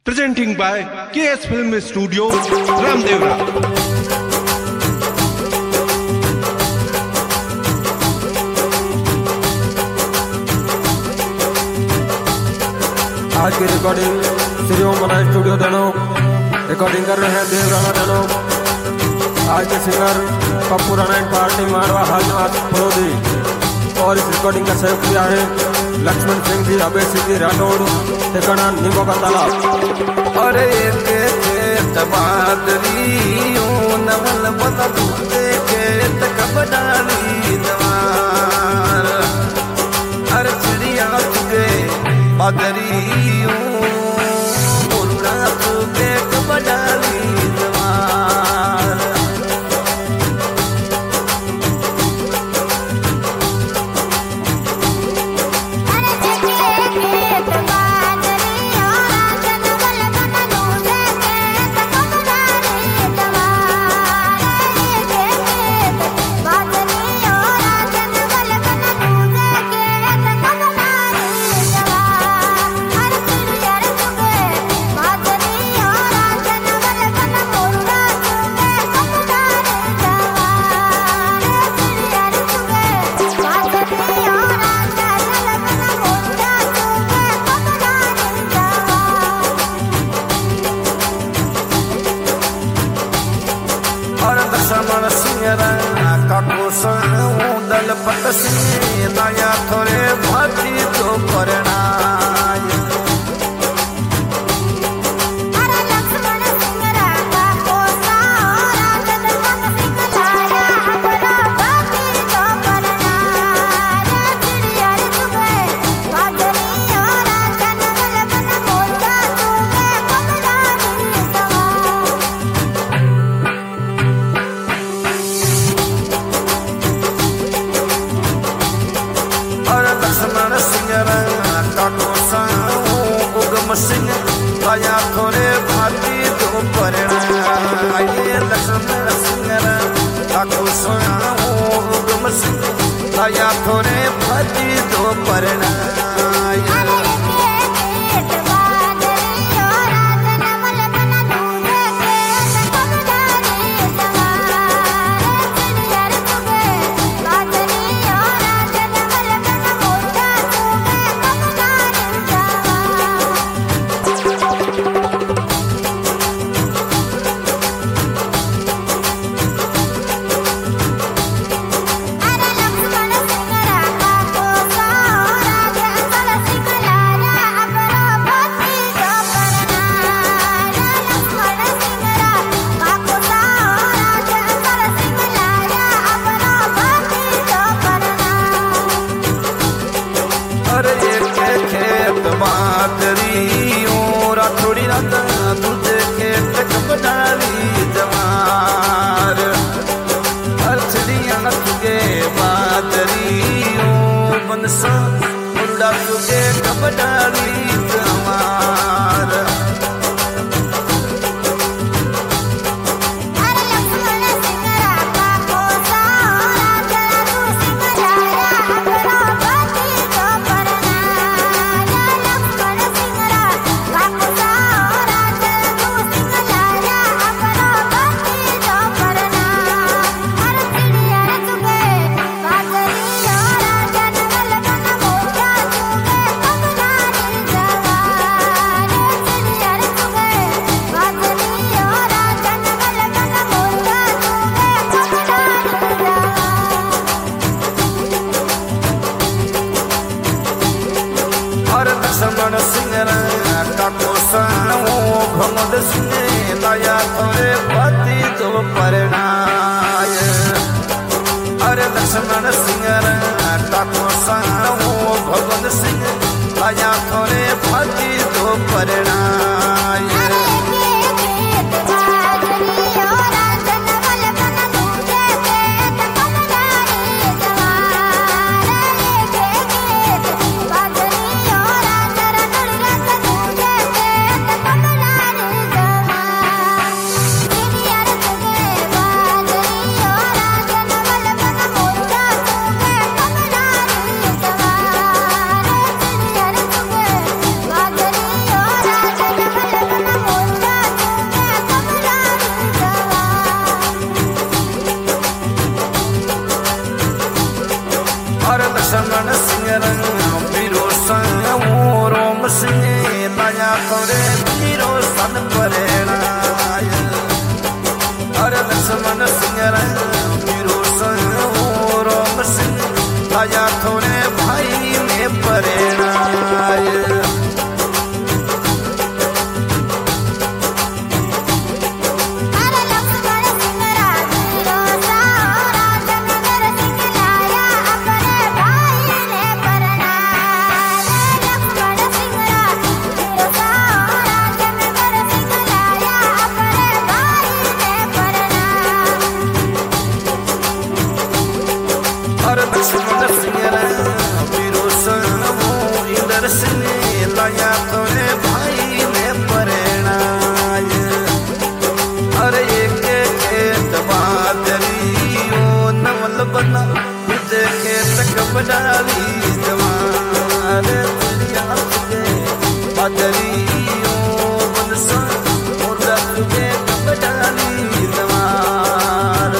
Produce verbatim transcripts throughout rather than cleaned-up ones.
Presenting by K S Film Studio, Ramdevra. आज की recording Shri Om मनाई स्टूडियो देनो रिकॉर्डिंग कर रहे हैं देवराना देनो। आज के singer Pappu Rana and party मारवा हाजनाथ फरोदी और इस रिकॉर्डिंग का सहयोग किया है लक्ष्मण सिंह जी, अभय सिंह जी राठौड़, ठिकाना नींबू का तालाब। अरे खेत बादरियों नवल बता दूते खेत कब डाली दवार। अरे चिड़िया तुगे बादरियों मुर्गा तुगे कब डाली दवार। दल पत सिंह नया थोड़े भाती तो परनाय। सिंह आया थोड़े भाती तो परनाय। लक्ष्मण सिंह काको सोम सिंह आया थोड़े भाती तो परनाय। थोड़ी रात दूध खेत कब डाली जवार। चिड़िया तुगे बादरियों बनसा मुर्गा तुगे कब डाली जवार। लक्ष्मण सिंह काको घमद सिंह नया थोड़े भाती तो परनाय। अरे लक्ष्मण सिंह काको भगवत सिंह नया थोड़े भाती तो परनाय। थोरे वीरो सन परेणाय अरे लक्ष्मण सिंह वीरो सन राम सिंह लाया थोरे भाई ने परेणाय लक्ष्मण सिंह वीरो सन इंद्र सिंह लाया थोरे भाई ने परेणाय अरे एक खेत बादरी ओ नवल बना तुझे खेत कब डाली जवान चिड़िया तुझे बादरी ओ बनसा मुर्गा तुझे कब डाली जवान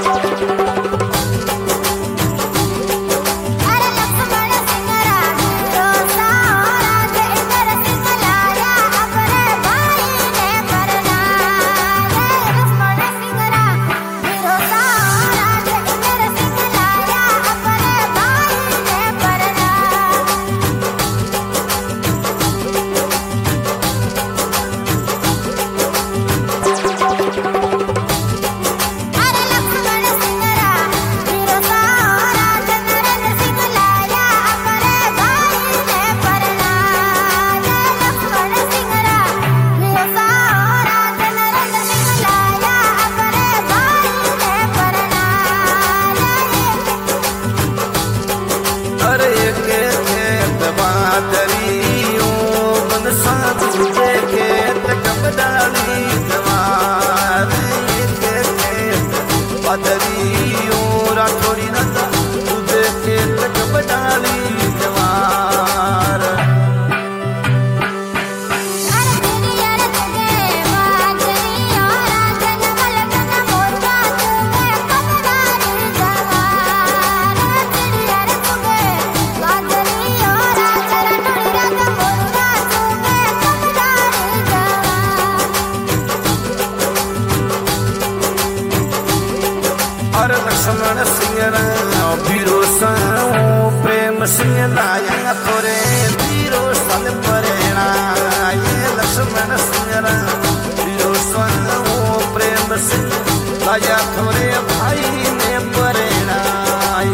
लक्ष्मण सिंह वीरो सन प्रेम सिंह लाया थोरे वीरो सन परेणाय लक्ष्मण सिंह वीरो सन प्रेम सिंह लाया थोरे भाई ने परेणाय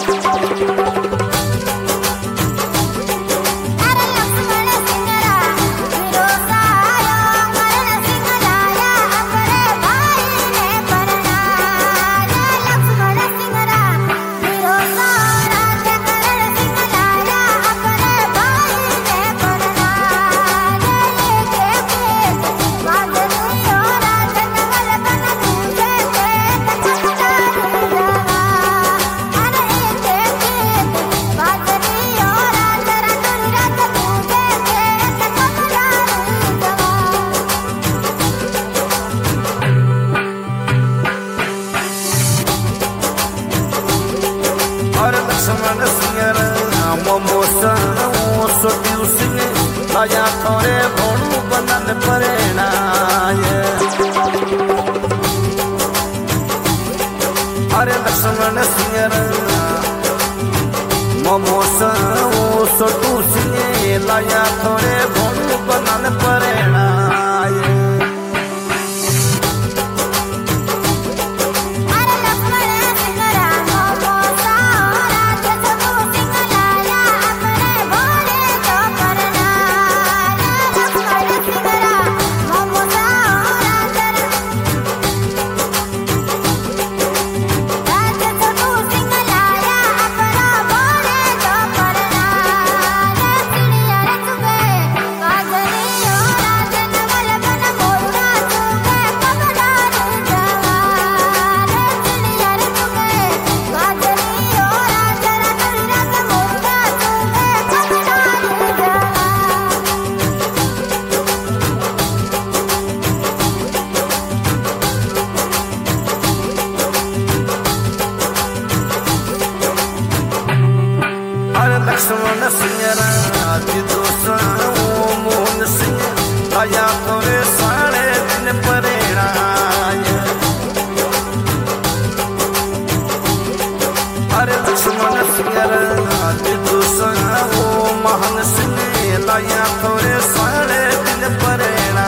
लक्ष्मण सिंह मोमो सोटियो सिंह लाया थोरे भोणू बनन परेणाय अरे लक्ष्मण सिंह मोमो सोटू सिंह लाया थोरे भोणू बनन परेणाय लक्ष्मण सिंह राज दोसा मोहन सिंह लाया थोड़े साढ़े दिन परेणा अरे लक्ष्मण सिंह दूसरा वो महान सिंह लाया थोड़े साढ़े दिन परेणा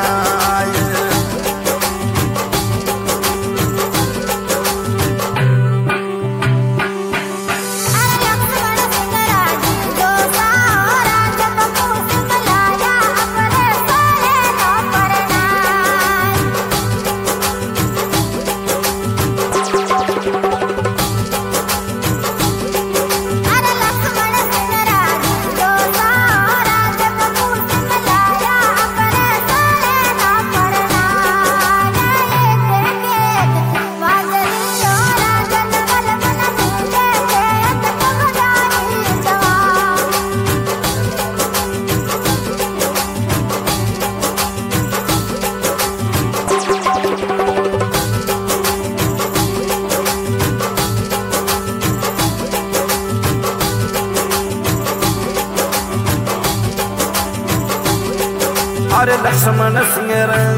अरे लक्ष्मण सिंह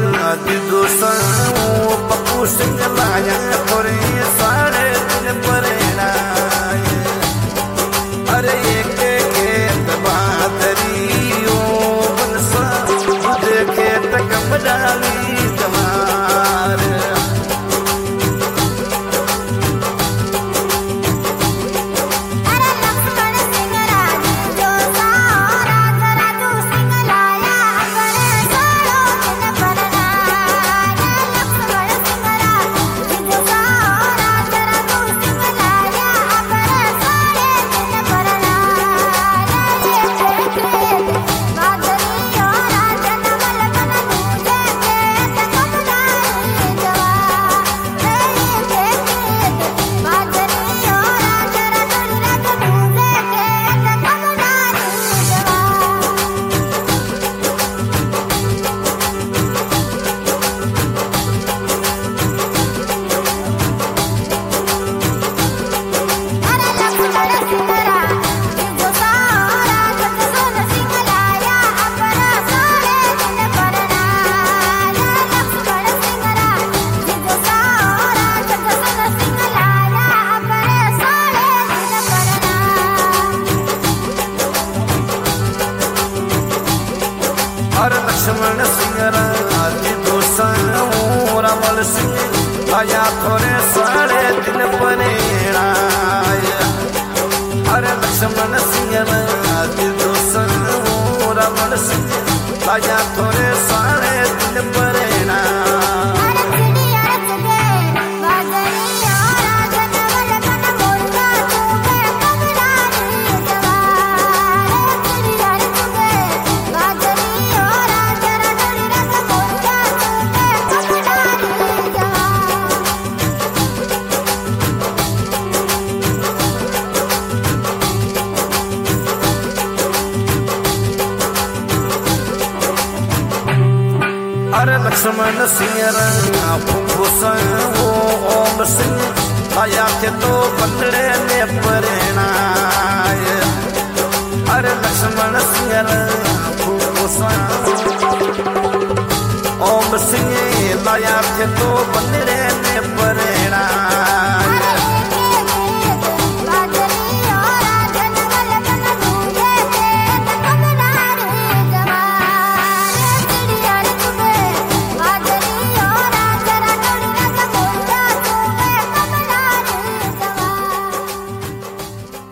दूसरा पप्पू सिंह लाया थोड़े साढ़े दिन परेणा अरे एक खेत बहादरी ओ बनसा तुझे खेत कम डाली जमार लक्ष्मण सिंह दूसरा रावल सिंह लाया थोड़े साढ़े दिन परेणा अरे लक्ष्मण सिंह दूसरा रावल सिंह लाया थोड़े साढ़े दिन परेणा अरे लक्ष्मण सिंह वो ओम सिंह लाया के तो बंदड़े ने परेणा अरे लक्ष्मण सिंह ओम सिंह लाया के तो बंदड़े ने परेणा